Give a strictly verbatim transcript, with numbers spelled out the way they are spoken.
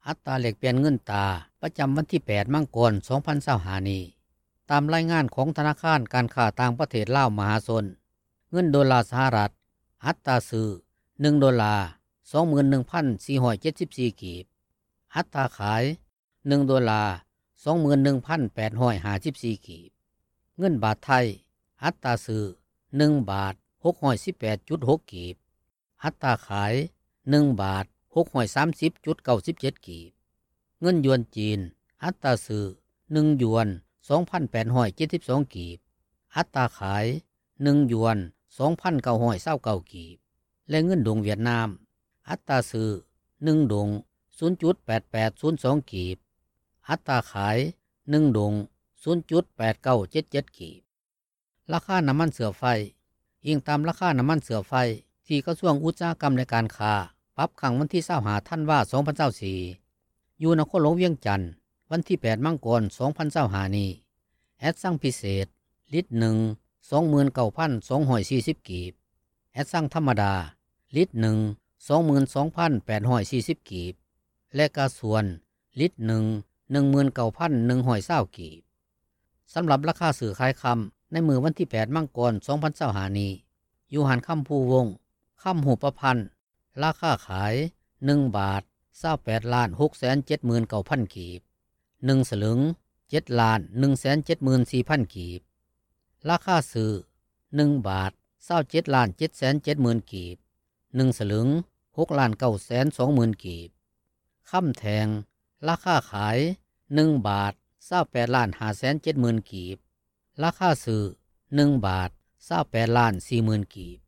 อัตราแลกเปลี่ยนเงินตราประจำวันที่แปดมังกรสองพันยี่สิบห้านี้ตามรายงานของธนาคารการค้าต่างประเทศลาวมหาชนเงินดอลลาร์สหรัฐอัตราซื้อหนึ่งดอลลาร์ สองหมื่นหนึ่งพันสี่ร้อยเจ็ดสิบสี่ กีบอัตราขายหนึ่งดอลลาร์ สองหมื่นหนึ่งพันแปดร้อยห้าสิบสี่ กีบเงินบาทไทยอัตราซื้อหนึ่งบาท หกร้อยสิบแปดจุดหก กีบอัตราขายหนึ่งบาท หกร้อยสามสิบจุดเก้าสิบเจ็ด กีบเงินหยวนจีนอัตราซื้อหนึ่งหยวน สองพันแปดร้อยเจ็ดสิบสอง กีบอัตราขายหนึ่งหยวน สองพันเก้าร้อยยี่สิบเก้า กีบและเงินดงเวียดนามอัตราซื้อหนึ่งดง ศูนย์จุดแปดแปดศูนย์สอง กีบอัตราขายหนึ่งดง ศูนย์จุดแปดเก้าเจ็ดเจ็ด กีบราคาน้ำมันเสือไฟอิงตามราคาน้ำมันเสือไฟที่กระทรวงอุตสาหกรรมและการค้าปรับครั้งวันที่ยี่สิบห้าธันวาคมสองพันยี่สิบสี่อยู่นครหลวงเวียงจันทน์วันที่แปดมังกรสองพันยี่สิบห้านี้แอดสั่งพิเศษลิตรหนึ่ง สองหมื่นเก้าพันสองร้อยสี่สิบ กีบแอดสั่งธรรมดาลิตรหนึ่ง สองหมื่นสองพันแปดร้อยสี่สิบ กีบและกาส่วนลิตรหนึ่ง หนึ่งหมื่นเก้าพันหนึ่งร้อยยี่สิบ กีบสำหรับราคาซื้อขายคำในมือวันที่แปดมังกรสองพันยี่สิบห้านี้อยู่หันคำภูวงคำหูประพันธ์ราคาขายหนึ่งบาทยี่สิบแปดล้านหกแสนเจ็ดหมื่นเก้าพัน กีบหนึ่งสลึงเจ็ดล้านหนึ่งแสนเจ็ดหมื่นสี่พัน กีบราคาซื้อหนึ่งบาทยี่สิบเจ็ดล้านเจ็ดแสนเจ็ดหมื่น กีบหนึ่งสลึงหกล้านเก้าแสนสองหมื่น กีบค่ำแทงราคาขายหนึ่งบาทยี่สิบแปดล้านห้าแสนเจ็ดหมื่น กีบราคาซื้อหนึ่งบาทยี่สิบแปดล้านสี่หมื่น กีบ